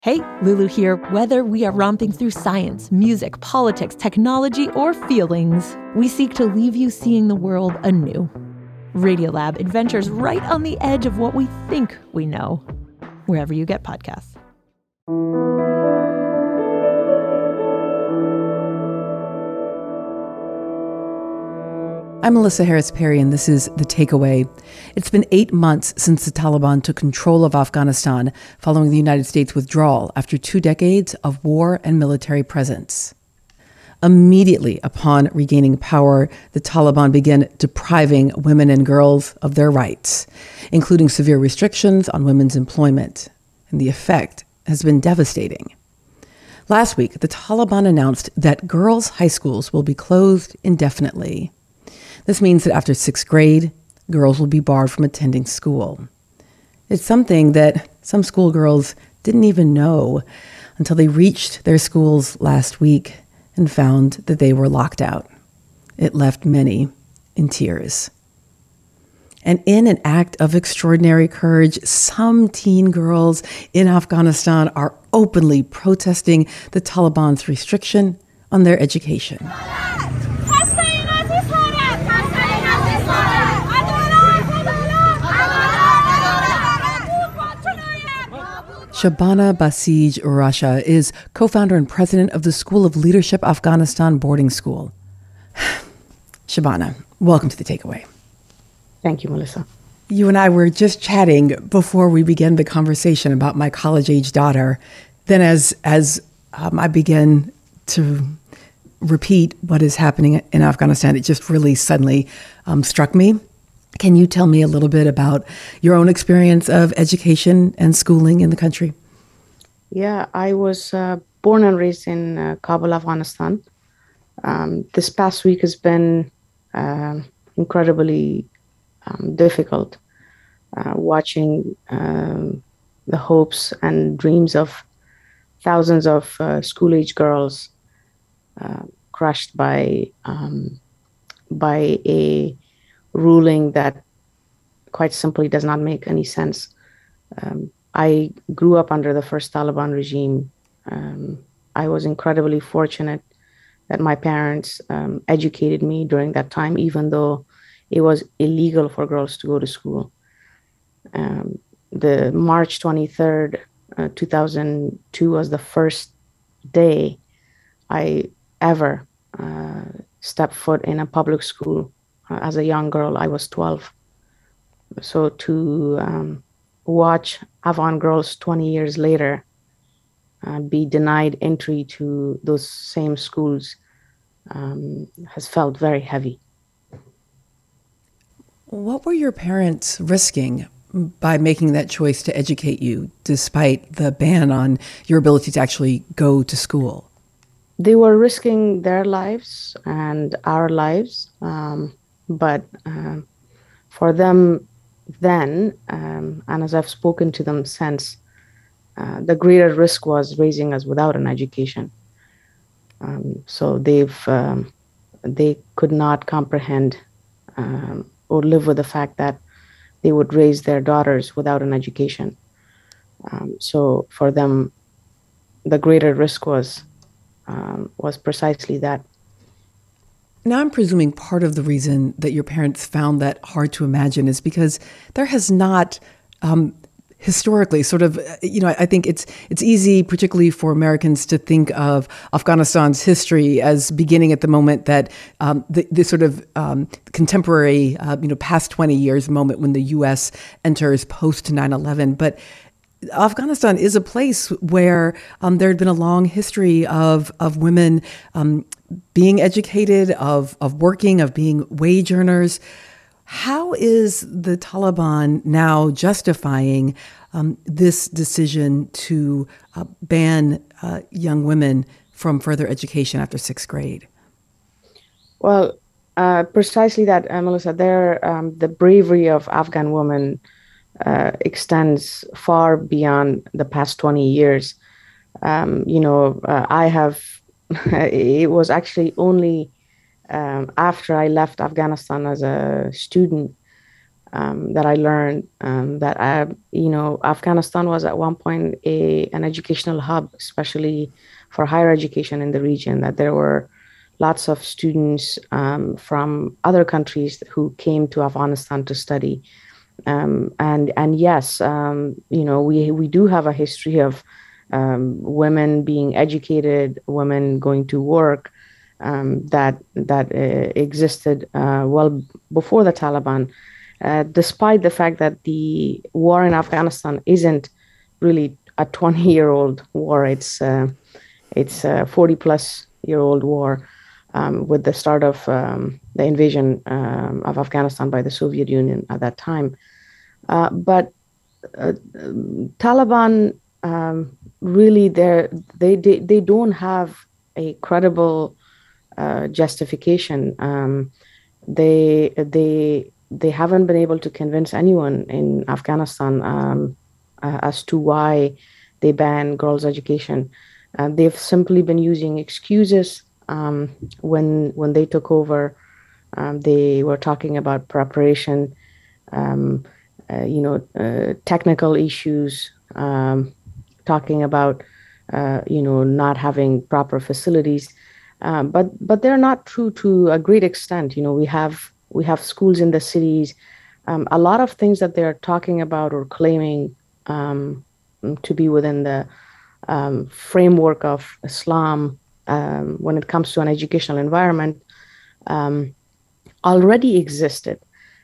Hey, Lulu here. Whether we are romping through science, music, politics, technology, or feelings, we seek to leave you seeing the world anew. Radiolab adventures right on the edge of what we think we know, wherever you get podcasts. I'm Melissa Harris Perry, and this is The Takeaway. It's been 8 months since the Taliban took control of Afghanistan following the United States' withdrawal after 2 decades of war and military presence. Immediately upon regaining power, the Taliban began depriving women and girls of their rights, including severe restrictions on women's employment. And the effect has been devastating. Last week, the Taliban announced that girls' high schools will be closed indefinitely. This means that after 6th grade, girls will be barred from attending school. It's something that some schoolgirls didn't even know until they reached their schools last week and found that they were locked out. It left many in tears. And in an act of extraordinary courage, some teen girls in Afghanistan are openly protesting the Taliban's restriction on their education. Shabana Basij Rasha is co-founder and president of the School of Leadership Afghanistan boarding school. Shabana, welcome to The Takeaway. Thank you, Melissa. You and I were just chatting before we began the conversation about my college-age daughter. Then as I began to repeat what is happening in Afghanistan, it just really suddenly struck me. Can you tell me a little bit about your own experience of education and schooling in the country? Yeah, I was born and raised in Kabul, Afghanistan. This past week has been incredibly difficult, watching the hopes and dreams of thousands of school-age girls crushed by a ruling that quite simply does not make any sense. I grew up under the first Taliban regime. I was incredibly fortunate that my parents educated me during that time, even though it was illegal for girls to go to school. The March 23rd, 2002 was the first day I ever stepped foot in a public school. As a young girl, I was 12. So to watch Afghan girls 20 years later be denied entry to those same schools has felt very heavy. What were your parents risking by making that choice to educate you, despite the ban on your ability to actually go to school? They were risking their lives and our lives. But for them then, and as I've spoken to them since, the greater risk was raising us without an education. So they could not comprehend or live with the fact that they would raise their daughters without an education. So for them, the greater risk was precisely that. Now, I'm presuming part of the reason that your parents found that hard to imagine is because there has not historically I think it's easy, particularly for Americans, to think of Afghanistan's history as beginning at the moment that the sort of contemporary, past 20 years moment when the U.S. enters post 9/11. But Afghanistan is a place where there had been a long history of women being educated, of working, of being wage earners. How is the Taliban now justifying this decision to ban young women from further education after 6th grade? Well, precisely that, Melissa. The bravery of Afghan women extends far beyond the past 20 years. It was actually only after I left Afghanistan as a student that I learned that Afghanistan was at one point an educational hub, especially for higher education in the region. That there were lots of students from other countries who came to Afghanistan to study. And yes, we do have a history of women being educated, women going to work, that existed well before the Taliban. Despite the fact that the war in Afghanistan isn't really a 20-year-old war, it's a 40-plus-year-old war with the start of the invasion of Afghanistan by the Soviet Union at that time. But Taliban really they don't have a credible justification. They haven't been able to convince anyone in Afghanistan as to why they ban girls' education. They've simply been using excuses. When they took over, they were talking about preparation, technical issues, talking about not having proper facilities. But they're not true to a great extent. We have schools in the cities. A lot of things that they're talking about or claiming to be within the framework of Islam when it comes to an educational environment already existed.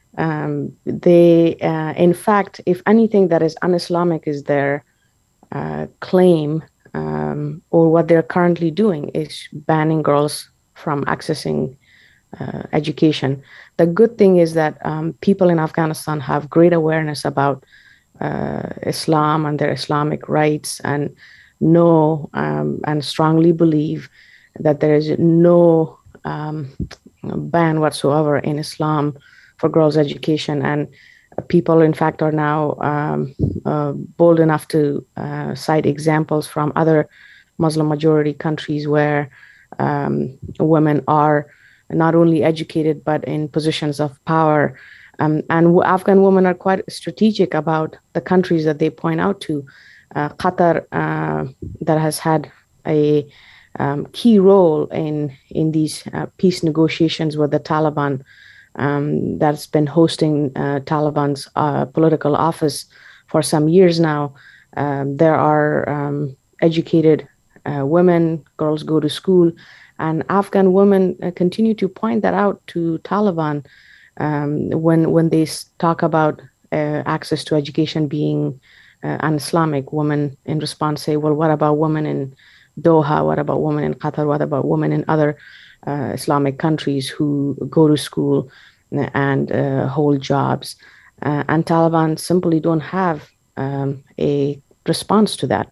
In fact, if anything that is un-Islamic is their claim, or what they're currently doing is banning girls from accessing education. The good thing is that people in Afghanistan have great awareness about Islam and their Islamic rights, and know and strongly believe that there is no ban whatsoever in Islam for girls' education. And people, in fact, are now bold enough to cite examples from other Muslim majority countries where women are not only educated but in positions of power. And Afghan women are quite strategic about the countries that they point out to. Qatar, that has had a key role in these peace negotiations with the Taliban, that's been hosting Taliban's political office for some years now. There are educated women, girls go to school, and Afghan women continue to point that out to Taliban when they talk about access to education being un-Islamic. Women in response say, well, what about women in Doha? What about women in Qatar? What about women in other Islamic countries who go to school and hold jobs? And Taliban simply don't have a response to that.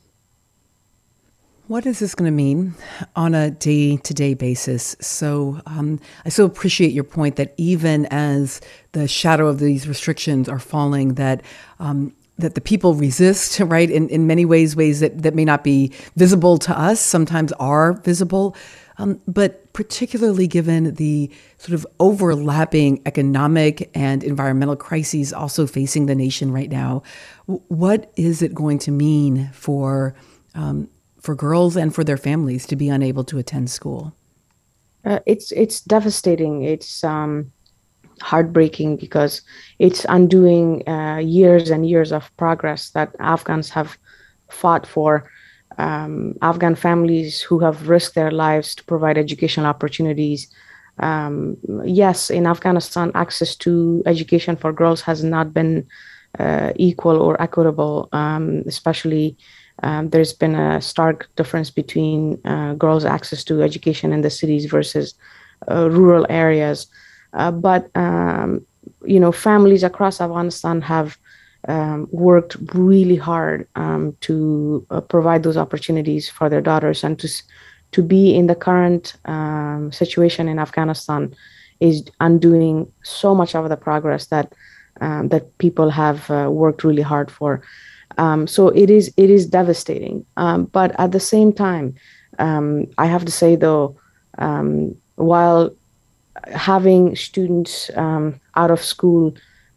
What is this going to mean on a day-to-day basis? So I so appreciate your point that even as the shadow of these restrictions are falling, that the people resist, right? In many ways that may not be visible to us, sometimes are visible. But particularly given the sort of overlapping economic and environmental crises also facing the nation right now, what is it going to mean for girls and for their families to be unable to attend school? It's devastating. It's heartbreaking because it's undoing years and years of progress that Afghans have fought for. Afghan families who have risked their lives to provide educational opportunities. Yes, in Afghanistan, access to education for girls has not been equal or equitable, especially there's been a stark difference between girls' access to education in the cities versus rural areas. But families across Afghanistan have worked really hard to provide those opportunities for their daughters, and to be in the current situation in Afghanistan is undoing so much of the progress that people have worked really hard for. So it is devastating. But at the same time, I have to say though, while having students out of school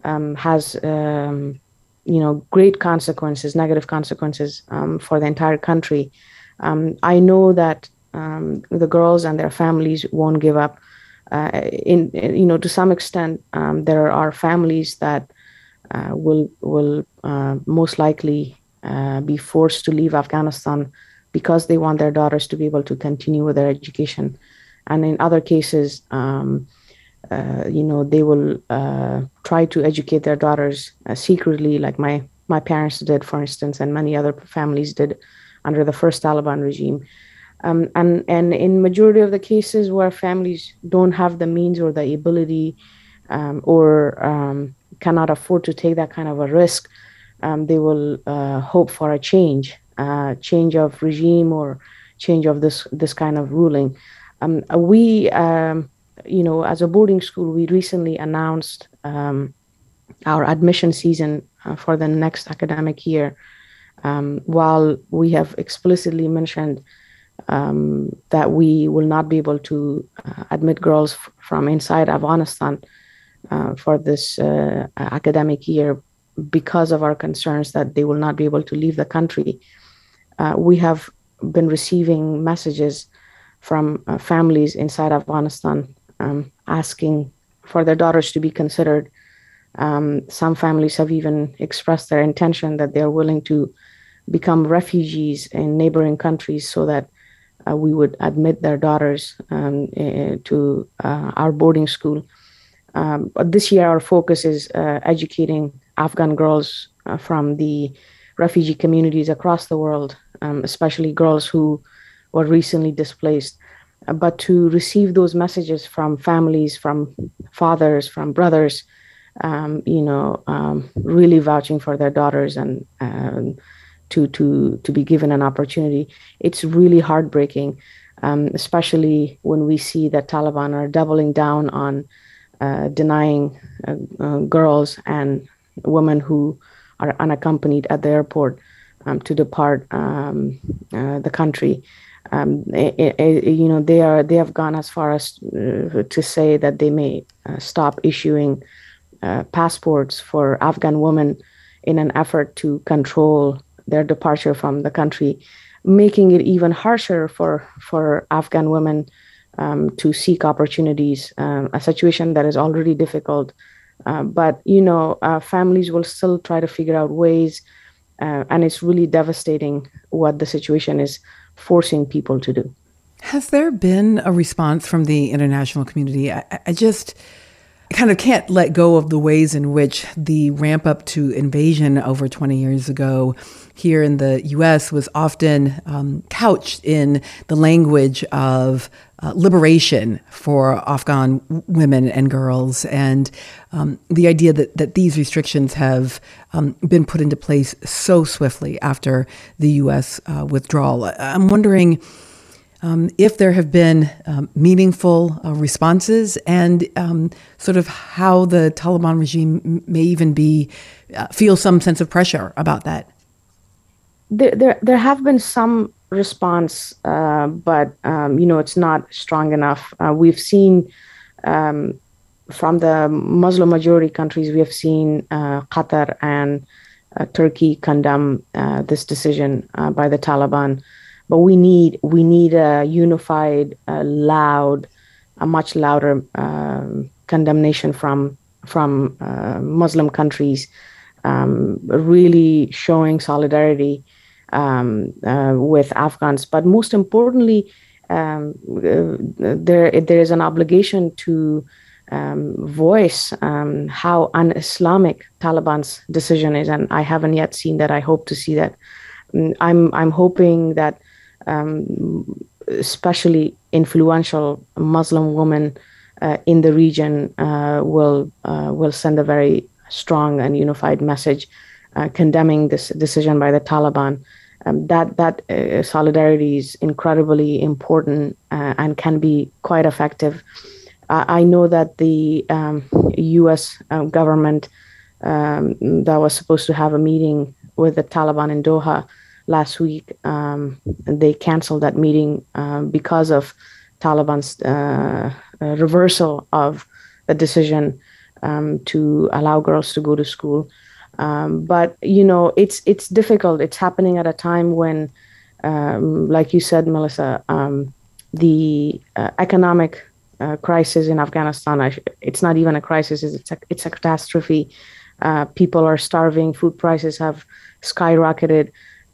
has great consequences, negative consequences for the entire country. I know that the girls and their families won't give up. To some extent, there are families that will most likely be forced to leave Afghanistan because they want their daughters to be able to continue with their education, and in other cases, they will try to educate their daughters secretly, like my parents did, for instance, and many other families did under the first Taliban regime. And in majority of the cases where families don't have the means or the ability or cannot afford to take that kind of a risk, they will hope for a change of regime or change of this kind of ruling. We, as a boarding school, we recently announced our admission season for the next academic year. While we have explicitly mentioned that we will not be able to admit girls from inside Afghanistan for this academic year because of our concerns that they will not be able to leave the country. We have been receiving messages from families inside Afghanistan asking for their daughters to be considered. Some families have even expressed their intention that they are willing to become refugees in neighboring countries so that we would admit their daughters to our boarding school. But this year, our focus is educating Afghan girls from the refugee communities across the world, especially girls who were recently displaced. But to receive those messages from families, from fathers, from brothers, really vouching for their daughters and to be given an opportunity, it's really heartbreaking, especially when we see that Taliban are doubling down on denying girls and women who are unaccompanied at the airport to depart the country. They have gone as far as to say that they may stop issuing passports for Afghan women in an effort to control their departure from the country, making it even harsher for Afghan women to seek opportunities, a situation that is already difficult. But families will still try to figure out ways, and it's really devastating what the situation is forcing people to do. Has there been a response from the international community? I just kind of can't let go of the ways in which the ramp up to invasion over 20 years ago here in the U.S. was often couched in the language of liberation for Afghan women and girls, and the idea that these restrictions have been put into place so swiftly after the U.S. withdrawal. I'm wondering if there have been meaningful responses and sort of how the Taliban regime may even feel some sense of pressure about that. There have been some response, but it's not strong enough. We've seen from the Muslim majority countries, we have seen Qatar and Turkey condemn this decision by the Taliban. But we need a unified, loud, a much louder condemnation from Muslim countries, really showing solidarity with Afghans. But most importantly, there is an obligation to voice how un-Islamic Taliban's decision is, and I haven't yet seen that. I hope to see that. I'm hoping that especially influential Muslim women in the region will send a very strong and unified message condemning this decision by the Taliban. That solidarity is incredibly important and can be quite effective. I know that the U.S. government that was supposed to have a meeting with the Taliban in Doha last week, they canceled that meeting because of Taliban's reversal of the decision. to allow girls to go to school. But it's difficult. It's happening at a time when, like you said, Melissa, the economic crisis in Afghanistan. It's not even a crisis; it's a catastrophe. People are starving. Food prices have skyrocketed.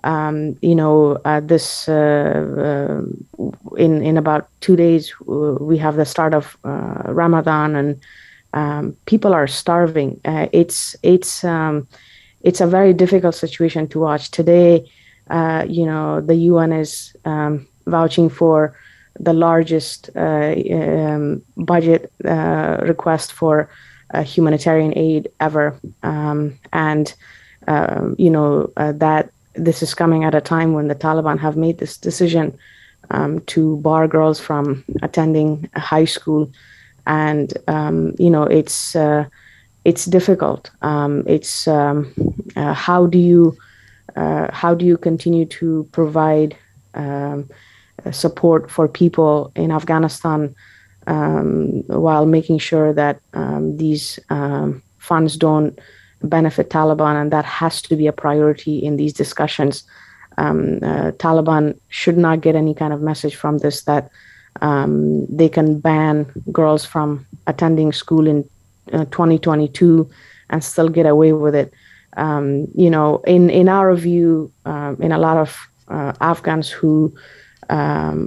In about 2 days, we have the start of Ramadan, and people are starving. It's a very difficult situation to watch today. The UN is vouching for the largest budget request for humanitarian aid ever, that this is coming at a time when the Taliban have made this decision to bar girls from attending high school, and it's difficult. How do you continue to provide support for people in Afghanistan while making sure that these funds don't benefit Taliban, and that has to be a priority in these discussions. Taliban should not get any kind of message from this that they can ban girls from attending school in 2022 and still get away with it. In our view, in a lot of Afghans who are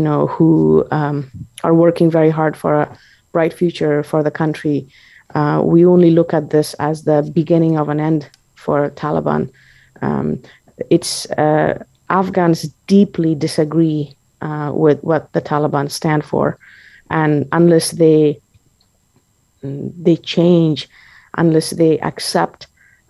working very hard for a bright future for the country, we only look at this as the beginning of an end for Taliban. Afghans deeply disagree with what the Taliban stand for, and unless they change, unless they accept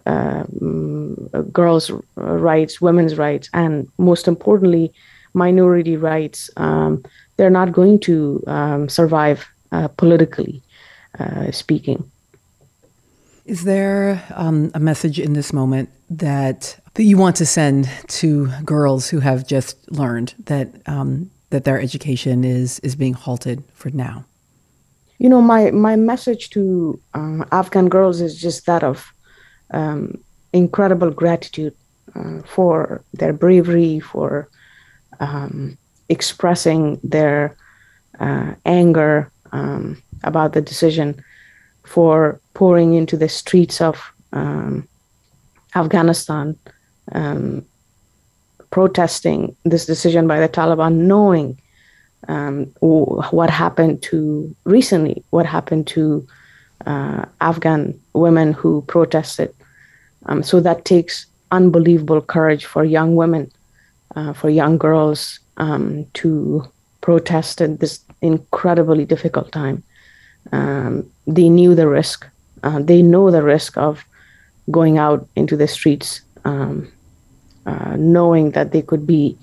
girls' rights, women's rights, and most importantly, minority rights, they're not going to survive politically speaking. Is there a message in this moment that you want to send to girls who have just learned that their education is being halted for now? My message to Afghan girls is just that of incredible gratitude for their bravery, for expressing their anger about the decision, for pouring into the streets of Afghanistan, protesting this decision by the Taliban, knowing what happened to Afghan women who protested. So that takes unbelievable courage for young women, for young girls to protest at this incredibly difficult time. They knew the risk. They know the risk of going out into the streets, knowing that they could be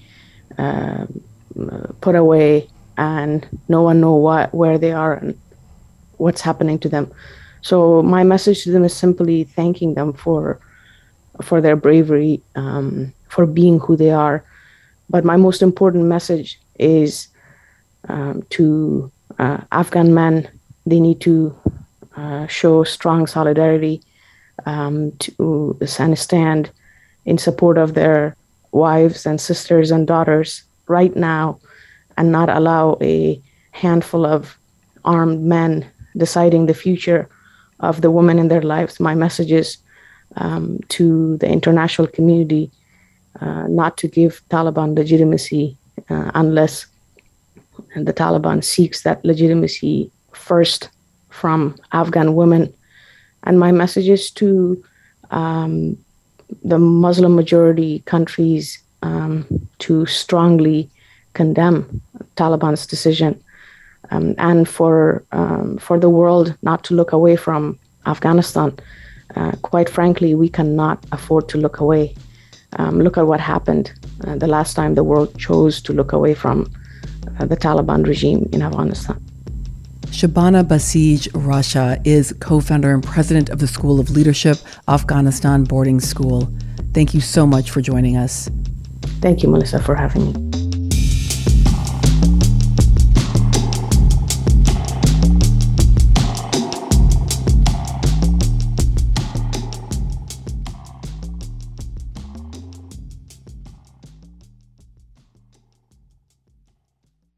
put away and no one know where they are and what's happening to them. So my message to them is simply thanking them for their bravery, for being who they are. But my most important message is to Afghan men. They need to show strong solidarity to stand in support of their wives and sisters and daughters right now, and not allow a handful of armed men deciding the future of the women in their lives. My message is to the international community not to give Taliban legitimacy unless the Taliban seeks that legitimacy first from Afghan women. And my message is to the Muslim majority countries to strongly condemn Taliban's decision, and for the world not to look away from Afghanistan. Quite frankly, we cannot afford to look away. Look at what happened the last time the world chose to look away from the Taliban regime in Afghanistan. Shabana Basij Rasha is co-founder and president of the School of Leadership, Afghanistan Boarding School. Thank you so much for joining us. Thank you, Melissa, for having me.